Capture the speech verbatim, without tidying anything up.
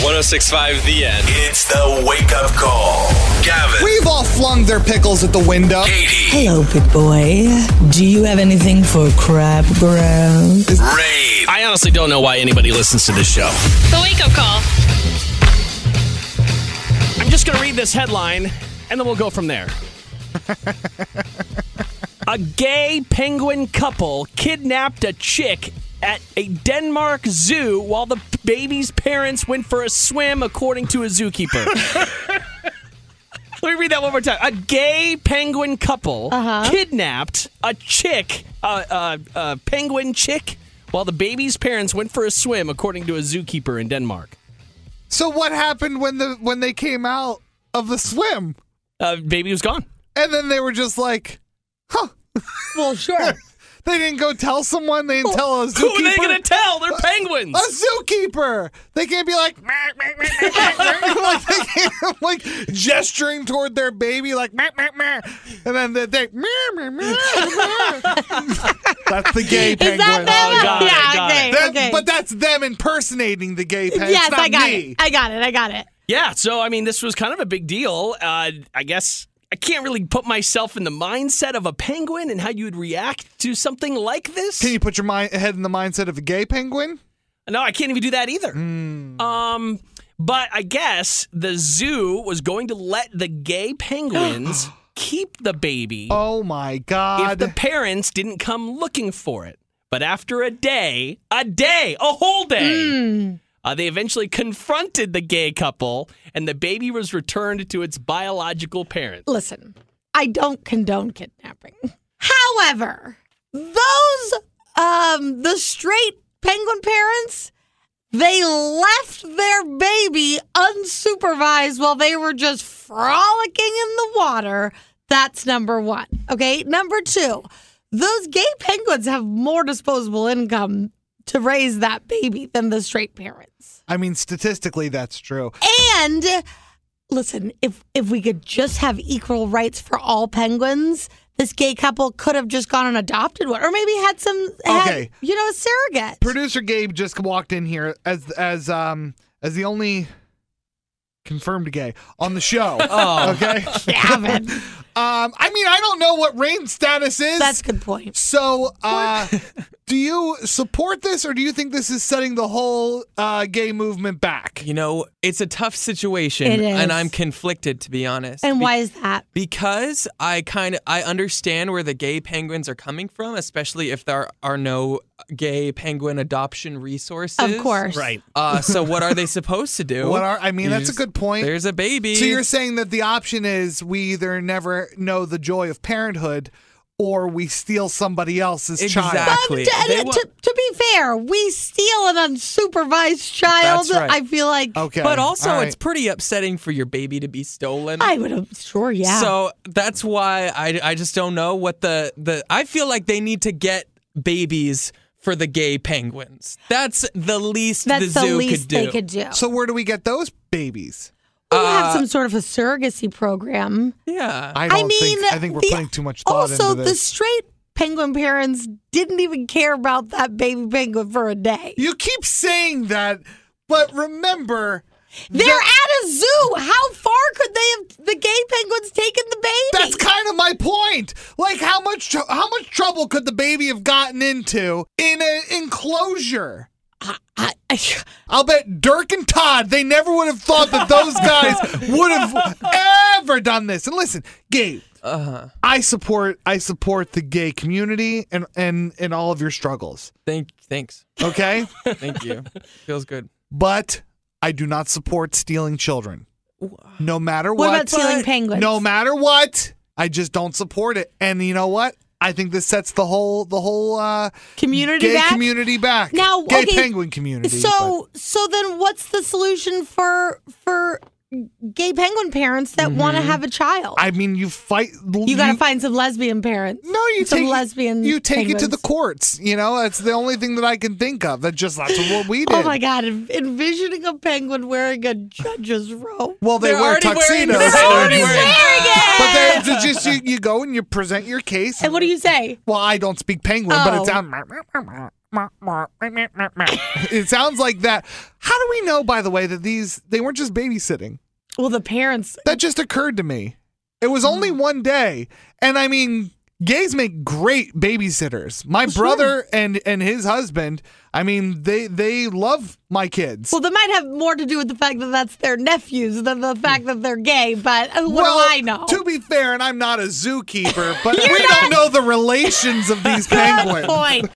one oh six point five The End. It's the wake-up call. Gavin. We've all flung their pickles at the window. Katie. Hello, big boy. Do you have anything for crab ground? Rain. I honestly don't know why anybody listens to this show. The wake-up call. I'm just going to read this headline, and then we'll go from there. A gay penguin couple kidnapped a chick at a Denmark zoo while the baby's parents went for a swim, according to a zookeeper. Let me read that one more time. A gay penguin couple uh-huh. kidnapped a chick, a uh, uh, uh, penguin chick, while the baby's parents went for a swim, according to a zookeeper in Denmark. So what happened when the when they came out of the swim? Uh, baby was gone. And then they were just like, huh. Well, sure. They didn't go tell someone. They didn't tell a zookeeper. Who are they going to tell? They're penguins. A zookeeper. They can't be like, meh, meh, meh, meh, meh. like, they can't, like gesturing toward their baby, like, meh, meh, meh. And then they, they meh, meh, meh, meh. That's the gay penguin. Is that them? Oh, got it, yeah, got okay, it. That, okay. But that's them impersonating the gay penguin. Yes, it's not I got me. it. I got it. I got it. Yeah, so, I mean, this was kind of a big deal. Uh, I guess I can't really put myself in the mindset of a penguin and how you would react to something like this. Can you put your mind, head in the mindset of a gay penguin? No, I can't even do that either. Mm. Um, but I guess the zoo was going to let the gay penguins keep the baby Oh, my God. if the parents didn't come looking for it. But after a day, a day, a whole day, Mm. uh, they eventually confronted the gay couple, and the baby was returned to its biological parents. Listen, I don't condone kidnapping. However, those, um, the straight penguin parents, they left their baby unsupervised while they were just frolicking in the water. That's number one. Okay. Number two, those gay penguins have more disposable income to raise that baby than the straight parents. I mean, statistically, that's true. And listen, if if we could just have equal rights for all penguins, this gay couple could have just gone and adopted one, or maybe had some, had, Okay. you know, a surrogate. Producer Gabe just walked in here as as um as the only confirmed gay on the show. Oh. Okay. Gavin. Um, I mean, I don't know what Rain's status is. That's a good point. So, uh, do you support this, or do you think this is setting the whole uh, gay movement back? You know, it's a tough situation, It is. and I'm conflicted, to be honest. And Be- why is that? Because I kind of I understand where the gay penguins are coming from, especially if there are no gay penguin adoption resources. Of course. Right. Uh, so what are they supposed to do? What are I mean? You That's a just- good point. There's a baby. So you're saying that the option is we either never know the joy of parenthood, or we steal somebody else's child. Exactly. To, They to, wa- to be fair, we steal an unsupervised child. That's right. I feel like Okay. But also, all right. it's pretty upsetting for your baby to be stolen. I would have, sure, yeah. So that's why I, I just don't know what the, the I feel like they need to get babies for the gay penguins. That's the least That's the the zoo least could do. they could do. So where do we get those babies? we have uh, some sort of a surrogacy program. Yeah. I don't I mean, think. I think we're the- putting too much thought Also, into the this. straight penguin parents didn't even care about that baby penguin for a day. You keep saying that, but remember, They're that- at a zoo. How far could they have the gay penguins taken the baby? that's kind of my point. Like, how much tr- how much trouble could the baby have gotten into in an enclosure? I, I, I'll bet Dirk and Todd, they never would have thought that those guys would have ever done this. And listen, Gabe, Uh-huh. I support I support the gay community and and and all of your struggles. Thank, thanks. Okay? Thank you. Feels good. But I do not support stealing children. No matter what what. about stealing penguins? No matter what, I just don't support it. And you know what? I think this sets the whole the whole uh, Community gay back? community back. Now, gay okay, penguin community. So, so then, what's the solution for for gay penguin parents that want to have a child? but, I mean, you fight. you got to find some lesbian parents. No, you some take lesbian. You take it to penguins. the courts. You know, that's the only thing that I can think of. That just that's what we did. Oh my God! en- Envisioning a penguin wearing a judge's robe. Well, they They're wear already wearing- tuxedos. they're They're already wearing- wearing it. But they're they're just you, you go and you present your case. And what do you say? Well, I don't speak penguin, but it's Oh. down. It sounds like that. How do we know, by the way, that these they weren't just babysitting? Well, the parents. That just occurred to me. It was only one day, and I mean, gays make great babysitters. My brother and and his husband, I mean, they they love my kids. Well, that might have more to do with the fact that that's their nephews than the fact that they're gay, but uh, what well, do I know? To be fair, and I'm not a zookeeper, but we don't know the relations of these penguins. Good point.